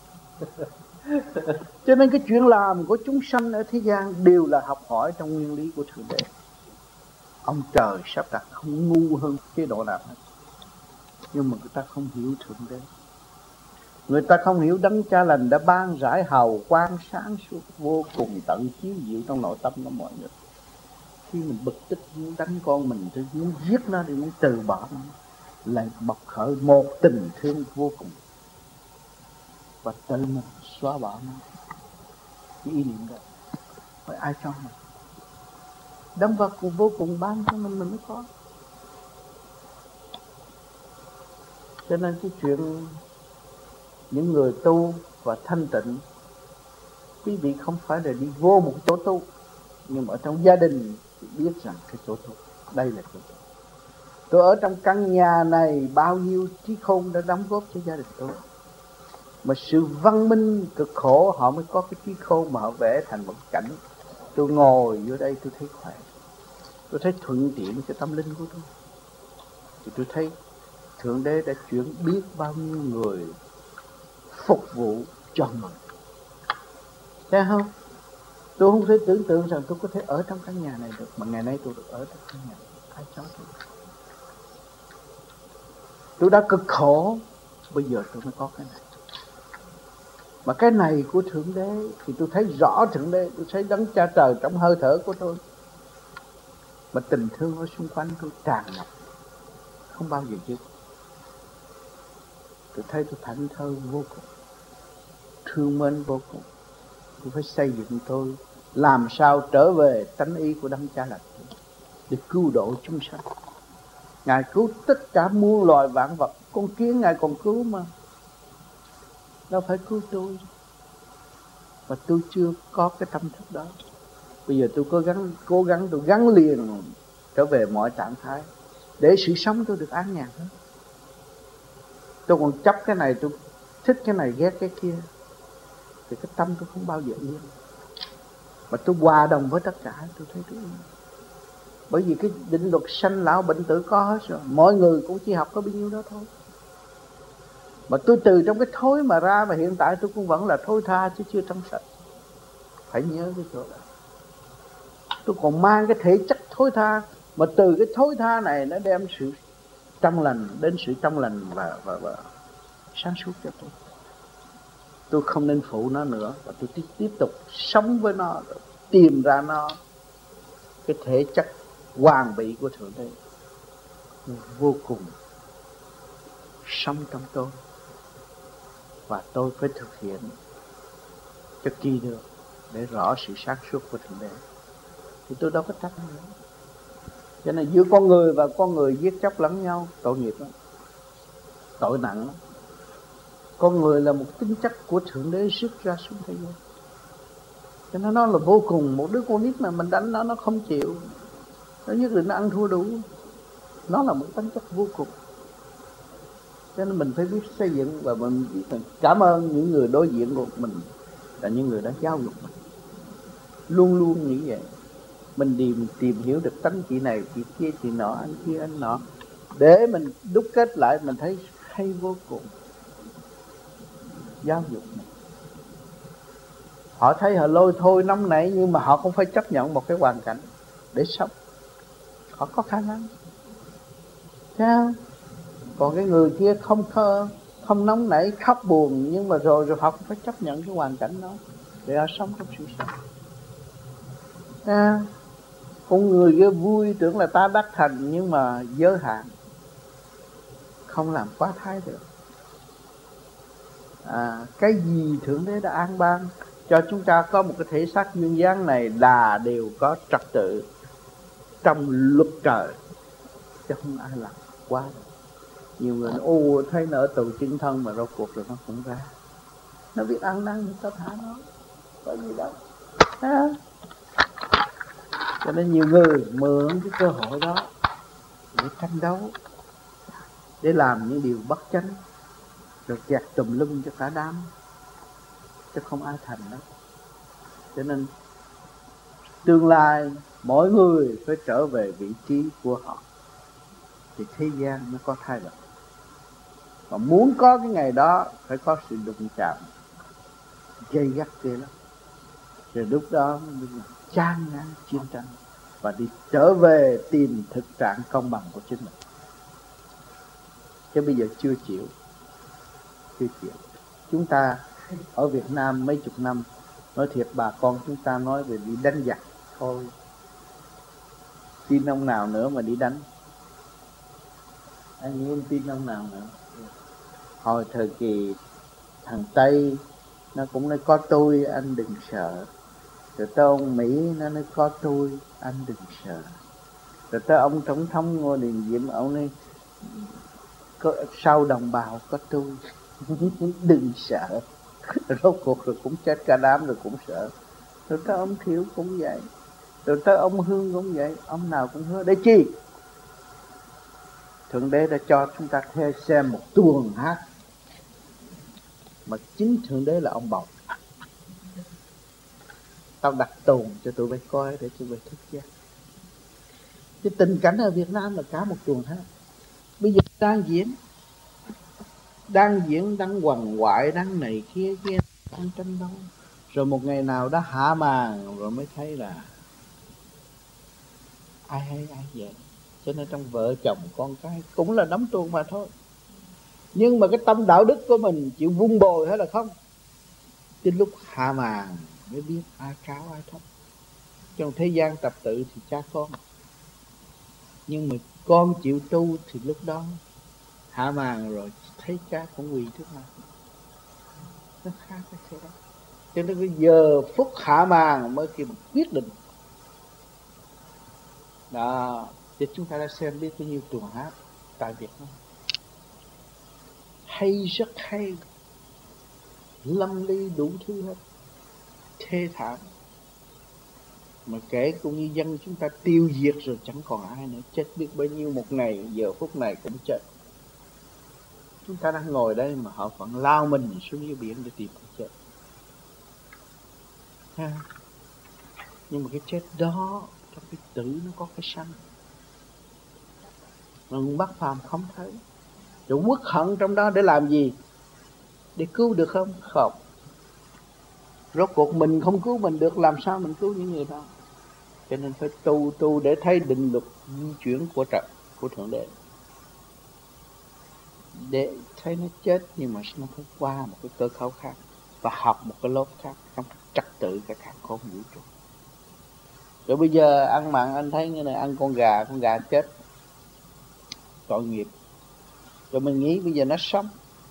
Cho nên cái chuyện làm của chúng sanh ở thế gian đều là học hỏi trong nguyên lý của Thượng Đế. Ông trời sắp đặt không ngu hơn chế độ nào hết. Nhưng mà người ta không hiểu Thượng Đế. Người ta không hiểu Đấng Cha Lành đã ban rải hào quang sáng suốt vô cùng tận chiếu diệu trong nội tâm của mọi người. Khi mình bực tức muốn đánh con mình, tôi muốn giết nó, thì muốn từ bỏ nó, lại bộc khởi một tình thương vô cùng và tự mình xóa bỏ nó. Cái ý niệm đó phải ai cho mình? Đấng vật vô cùng ban cho mình mới có. Cho nên cái chuyện những người tu và thanh tịnh, quý vị không phải là đi vô một chỗ tu, nhưng mà ở trong gia đình biết rằng cái chỗ tu đây là chỗ tu. Tôi ở trong căn nhà này, bao nhiêu trí khôn đã đóng góp cho gia đình tôi. Mà sự văn minh cực khổ họ mới có cái trí khôn mà họ vẽ thành một cảnh. Tôi ngồi vô đây tôi thấy khỏe, tôi thấy thuận tiện cho tâm linh của tôi. Thì tôi thấy Thượng Đế đã chuyển biết bao nhiêu người phục vụ cho mình. Thấy không? Tôi không thể tưởng tượng rằng tôi có thể ở trong căn nhà này được. Mà ngày nay tôi được ở trong căn nhà này. Ai cho tôi? Tôi đã cực khổ, bây giờ tôi mới có cái này. Mà cái này của Thượng Đế thì tôi thấy rõ Thượng Đế. Tôi thấy Đấng Cha Trời trong hơi thở của tôi. Mà tình thương ở xung quanh tôi tràn ngập, không bao giờ dứt. Tôi thấy tôi thảnh thơi vô cùng, thương mến vô cùng. Tôi phải xây dựng tôi làm sao trở về tánh ý của Đấng Cha Lành để cứu độ chúng sanh. Ngài cứu tất cả muôn loài vạn vật. Con kiến Ngài còn cứu mà, đâu phải cứu tôi. Và tôi chưa có cái tâm thức đó. Bây giờ tôi cố gắng tôi gắn liền trở về mọi trạng thái để sự sống tôi được an nhàn hơn. Tôi còn chấp cái này, tôi thích cái này ghét cái kia, thì cái tâm tôi không bao giờ yên. Mà tôi hòa đồng với tất cả, tôi thấy tôi yên. Bởi vì cái định luật sanh lão bệnh tử có hết rồi. Mọi người cũng chỉ học có bao nhiêu đó thôi. Mà tôi từ trong cái thối mà ra, mà hiện tại tôi cũng vẫn là thối tha chứ chưa trong sạch. Phải nhớ cái chỗ đó. Tôi còn mang cái thể chất thối tha, mà từ cái thối tha này nó đem sự trong lành, đến sự trong lành và sáng suốt cho tôi. Tôi không nên phụ nó nữa, và tôi tiếp tục sống với nó, tìm ra nó cái thể chất hoàn bị của Thượng Đế vô cùng sống trong tôi. Và tôi phải thực hiện cho kỳ được để rõ sự sáng suốt của Thượng Đế. Thì tôi đâu có trách nữa. Cho nên giữa con người và con người giết chóc lẫn nhau, tội nghiệp lắm, tội nặng lắm. Con người là một tính chất của Thượng Đế xuất ra xuống thế gian. Cho nên nó là vô cùng. Một đứa con nít mà mình đánh nó không chịu, nó nhất định nó ăn thua đủ. Nó là một tính chất vô cùng. Cho nên mình phải biết xây dựng. Và mình biết cảm ơn những người đối diện của mình là những người đã giáo dục mình. Luôn luôn nghĩ vậy. Mình tìm hiểu được tánh chị này, chị kia, chị nọ, anh kia, anh nọ, để mình đúc kết lại, mình thấy hay vô cùng. Giáo dục này, họ thấy họ lôi thôi nóng nảy, nhưng mà họ không phải chấp nhận một cái hoàn cảnh để sống. Họ có khả năng. Sao? Còn cái người kia không nóng nảy, khóc buồn, nhưng mà rồi họ cũng phải chấp nhận cái hoàn cảnh đó để họ sống trong sự sống. Con người kia vui tưởng là ta đắc thành, nhưng mà giới hạn, không làm quá thái được. Cái gì Thượng Đế đã an ban cho chúng ta có một cái thể xác duyên dáng này là đều có trật tự trong luật trời, chứ không ai làm quá. Nhiều người nói thấy nó ở tù chung thân mà rốt cuộc rồi nó cũng ra. Nó biết ăn năn thì ta thả nó, có gì đâu. Cho nên nhiều người mượn cái cơ hội đó để tranh đấu, để làm những điều bất chánh, rồi kẹt tùm lum cho cả đám, chứ không ai thành đó. Cho nên tương lai mỗi người phải trở về vị trí của họ thì thế gian mới có thay đổi. Và muốn có cái ngày đó phải có sự đụng chạm gay gắt kia lắm. Rồi lúc đó mới chán ngán chiến tranh và đi trở về tìm thực trạng công bằng của chính mình. Chứ bây giờ chưa chịu. Chúng ta ở Việt Nam mấy chục năm, nói thiệt bà con chúng ta nói về đi đánh giặc thôi, tin ông nào nữa mà đi đánh. Anh muốn tin ông nào nữa. Hồi thời kỳ thằng Tây nó cũng nói có tôi anh đừng sợ. Rồi tới ông Mỹ nó nói có tôi anh đừng sợ. Rồi tới ông tổng thống Ngô Đình Diệm, ông nói sau đồng bào có tôi đừng sợ. Rốt cuộc rồi cũng chết cả đám, rồi cũng sợ. Rồi tới ông Thiệu cũng vậy, rồi tới ông Hương cũng vậy. Ông nào cũng hứa để chi? Thượng Đế đã cho chúng ta theo xem một tuồng hát mà chính Thượng Đế là ông bầu. Tao đặt tuồng cho tụi bay coi để tụi bay thức giác. Cái tình cảnh ở Việt Nam là cả một tuồng hát. Bây giờ đang quằn quại, đang này kia, đang tranh đấu. Rồi một ngày nào đó hạ màn, rồi mới thấy là ai hay ai vậy. Cho nên trong vợ chồng con cái cũng là đóng tuồng mà thôi. Nhưng mà cái tâm đạo đức của mình chịu vun bồi hay là không, đến lúc hạ màn mới biết ai cao ai thấp. Trong thế gian tập tự thì cha con, nhưng mà con chịu tu thì lúc đó hạ màn rồi thấy cha cũng quỳ trước mặt. Nó khác cái đó. Cho nên cái giờ phút hạ màn mới kịp quyết định. Đó, thì chúng ta đã xem biết bao nhiêu tuồng hát tại Việt Nam. Hay, rất hay, lâm ly đủ thứ hết, thê thảm. Mà kể cũng như dân chúng ta tiêu diệt rồi chẳng còn ai nữa. Chết biết bao nhiêu một ngày, giờ phút này cũng chết. Chúng ta đang ngồi đây mà họ vẫn lao mình xuống dưới biển để tìm cái chết. Nhưng mà cái chết đó, trong cái tử nó có cái sanh. Mà Bác Phàm không thấy. Rồi uất hận trong đó để làm gì? Để cứu được không? Không. Rốt cuộc mình không cứu mình được, làm sao mình cứu những người đó? Cho nên phải tu để thấy định luật di chuyển của trời, của Thượng Đế. Để thấy nó chết nhưng mà nó phải qua một cái cơ cấu khác và học một cái lớp khác trong trật tự cái khác không vũ trụ. Rồi bây giờ ăn mặn anh thấy như này, ăn con gà chết tội nghiệp. Rồi mình nghĩ bây giờ nó sống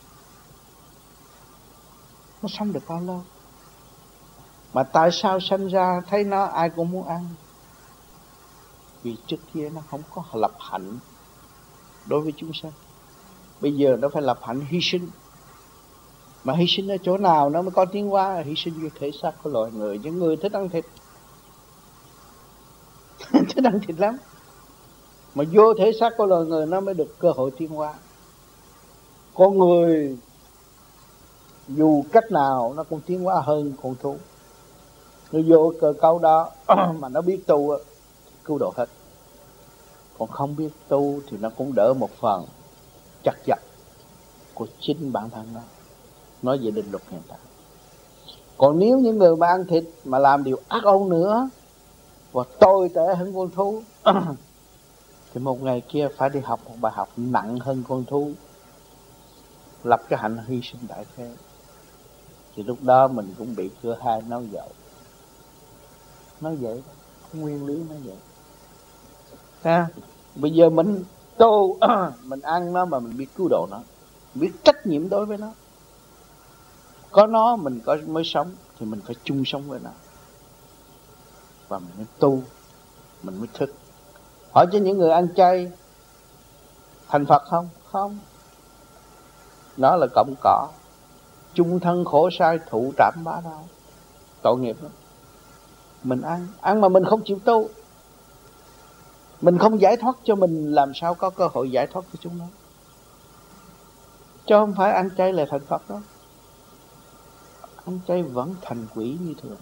được bao lâu? Mà tại sao sanh ra thấy nó ai cũng muốn ăn? Vì trước kia nó không có lập hạnh đối với chúng sanh. Bây giờ nó phải lập hạnh hy sinh. Mà hy sinh ở chỗ nào nó mới có tiến hóa? Hy sinh vô thể xác của loài người. Những người thích ăn thịt thích ăn thịt lắm. Mà vô thể xác của loài người nó mới được cơ hội tiến hóa. Con người dù cách nào nó cũng tiến hóa hơn con thú. Nó vô cơ cấu đó mà nó biết tu, cứu độ hết. Còn không biết tu thì nó cũng đỡ một phần chặt chặt của chính bản thân nó. Nói về định luật hiện tại. Còn nếu những người mà ăn thịt mà làm điều ác ôn nữa và tồi tệ hơn con thú thì một ngày kia phải đi học một bài học nặng hơn con thú, lập cái hạnh hy sinh đại thế. Thì lúc đó mình cũng bị cửa hai nói dậu. Nói vậy, nguyên lý nói vậy. Ha? Bây giờ mình tu, mình ăn nó mà mình biết cứu độ nó, biết trách nhiệm đối với nó. Có nó mình mới sống thì mình phải chung sống với nó. Và mình mới tu, mình mới thức. Hỏi cho những người ăn chay thành Phật không? Không. Nó là cọng cỏ, chung thân khổ sai thụ trảm bá đạo. Tội nghiệp lắm. Mình ăn mà mình không chịu tu, mình không giải thoát cho mình, làm sao có cơ hội giải thoát cho chúng nó. Chứ không phải ăn chay là thành Phật đó. Ăn chay vẫn thành quỷ như thường.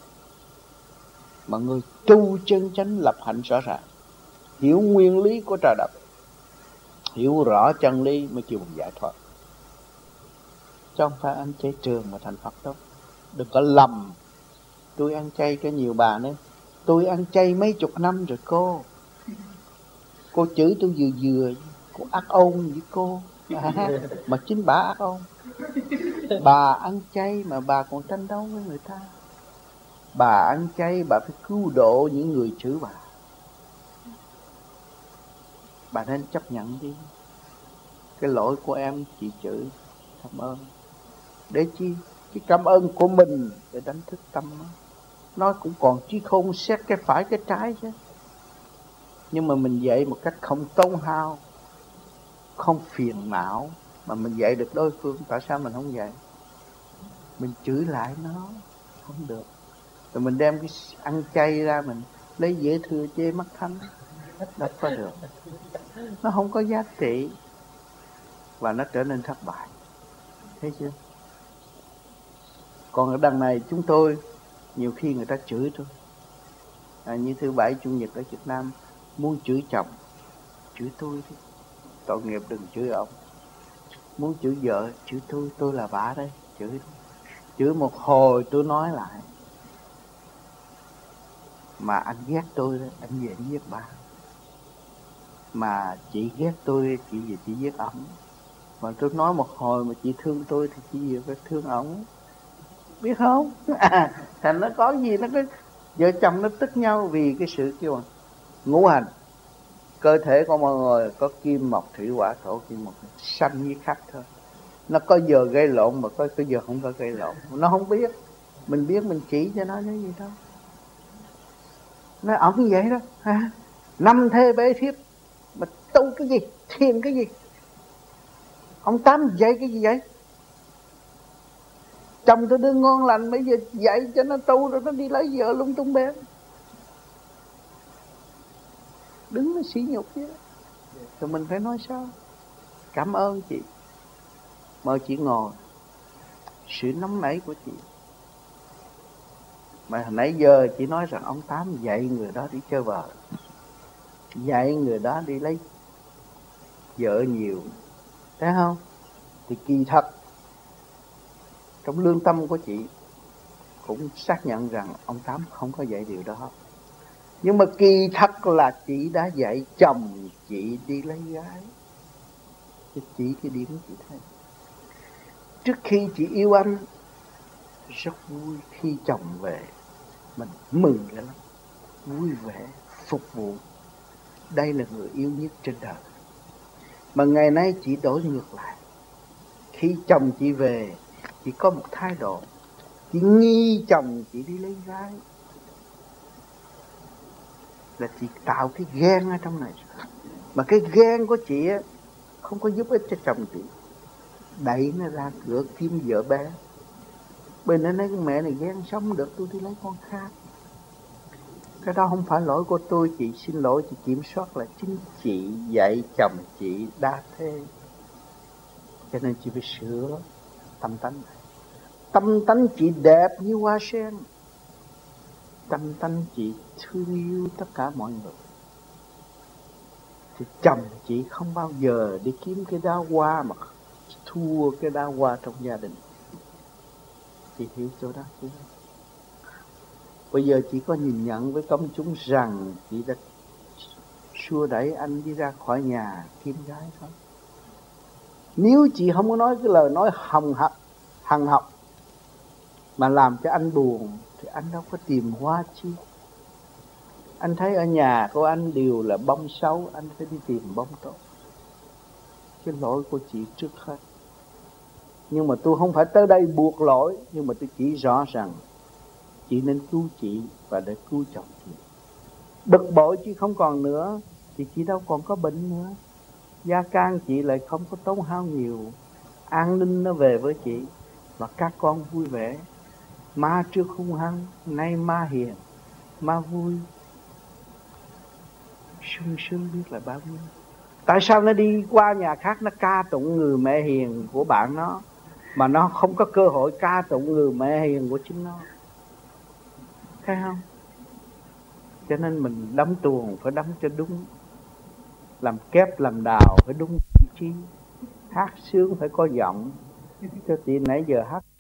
Mà người tu chân chánh lập hạnh rõ ràng, hiểu nguyên lý của trời đất, hiểu rõ chân lý mới chịu giải thoát. Chứ không phải ăn chay trường mà thành Phật đâu. Đừng có lầm. Tôi ăn chay có nhiều bà nữa. Tôi ăn chay mấy chục năm rồi cô. Cô chửi tôi vừa vừa. Cô ác ôn với cô. Mà chính bà ác ôn. Bà ăn chay mà bà còn tranh đấu với người ta. Bà ăn chay bà phải cứu độ những người chửi bà. Bà nên chấp nhận đi. Cái lỗi của em chị chửi, cảm ơn. Để chi? Cái cảm ơn của mình để đánh thức tâm nó. Nó cũng còn trí khôn xét cái phải cái trái chứ. Nhưng mà mình dạy một cách không tốn hao, không phiền não, mà mình dạy được đối phương. Tại sao mình không dạy? Mình chửi lại nó không được. Rồi mình đem cái ăn chay ra, mình lấy dễ thừa chê mắt thánh, đâu có được. Nó không có giá trị và nó trở nên thất bại. Thấy chưa? Còn ở đằng này chúng tôi, nhiều khi người ta chửi tôi. Như thứ Bảy Chủ nhật ở Việt Nam muốn chửi chồng, chửi tôi đi. Tội nghiệp đừng chửi ông. Muốn chửi vợ, chửi tôi là bà đây, chửi. Chửi một hồi tôi nói lại. Mà anh ghét tôi đó, anh về anh giết bà. Mà chị ghét tôi, chị về chị giết ổng. Mà tôi nói một hồi mà chị thương tôi thì chị về phải thương ổng. Biết không? Thành nó có gì nó cái vợ chồng nó tức nhau vì cái sự kêu ngũ hành. Cơ thể của mọi người có kim mộc thủy hỏa thổ kim mộc, sanh với khắc thôi. Nó có giờ gây lộn mà có giờ không có gây lộn. Nó không biết. Mình biết mình chỉ cho nó cái gì đâu. Nó ổng như vậy đó. Ha? 5 thê bế thiếp mà tu cái gì? Thiền cái gì? Ông Tám dạy cái gì vậy? Chồng tôi đương ngon lành, bây giờ dạy cho nó tu rồi nó đi lấy vợ lung tung bén. Đứng nó sỉ nhục chứ. Rồi mình phải nói sao? Cảm ơn chị. Mời chị ngồi. Sự nóng nảy của chị. Mà nãy giờ chị nói rằng ông Tám dạy người đó đi chơi bời, dạy người đó đi lấy vợ nhiều. Thấy không? Thì kỳ thật trong lương tâm của chị cũng xác nhận rằng ông Tám không có dạy điều đó. Nhưng mà kỳ thật là chị đã dạy chồng chị đi lấy gái. Cho chị cái điểm chị thấy. Trước khi chị yêu anh, rất vui khi chồng về. Mình mừng lắm, vui vẻ, phục vụ. Đây là người yêu nhất trên đời. Mà ngày nay chị đổi ngược lại. Khi chồng chị về, chị có một thái độ. Chị nghi chồng chị đi lấy gái. Là chị tạo cái ghen ở trong này. Mà cái ghen của chị á, không có giúp ích cho chồng chị. Đẩy nó ra cửa kiếm vợ bé. Bên nó nói con mẹ này ghen sống được, tôi đi lấy con khác. Cái đó không phải lỗi của tôi, chị xin lỗi, chị kiểm soát là chính chị dạy chồng chị đa thế. Cho nên chị phải sửa tâm tánh này. Tâm tánh chị đẹp như hoa sen. tâm tánh chị thương yêu tất cả mọi người. Thì chồng chị không bao giờ đi kiếm cái đá hoa mà thua cái đá hoa trong gia đình. Chị hiểu chỗ đó chứ? Bây giờ chị có nhìn nhận với công chúng rằng chị đã xua đẩy anh đi ra khỏi nhà kiếm gái thôi. Nếu chị không có nói cái lời nói hằng học mà làm cho anh buồn thì anh đâu có tìm hoa chi. Anh thấy ở nhà của anh đều là bông xấu, anh phải đi tìm bông tốt. Cái lỗi của chị trước hết. Nhưng mà tôi không phải tới đây buộc lỗi, nhưng mà tôi chỉ rõ rằng chị nên cứu chị và để cứu chồng chị. Bực bội chị không còn nữa thì chị đâu còn có bệnh nữa. Gia can chị lại không có tốn hao nhiều. An ninh nó về với chị và các con vui vẻ. Ma trước hung hăng, nay ma hiền, ma vui, sung sướng biết là bao nhiêu. Tại sao nó đi qua nhà khác nó ca tụng người mẹ hiền của bạn nó mà nó không có cơ hội ca tụng người mẹ hiền của chính nó? Thấy không? Cho nên mình đắm tuồng phải đắm cho đúng. Làm kép làm đào phải đúng vị trí. Hát sướng phải có giọng. Cho chị nãy giờ hát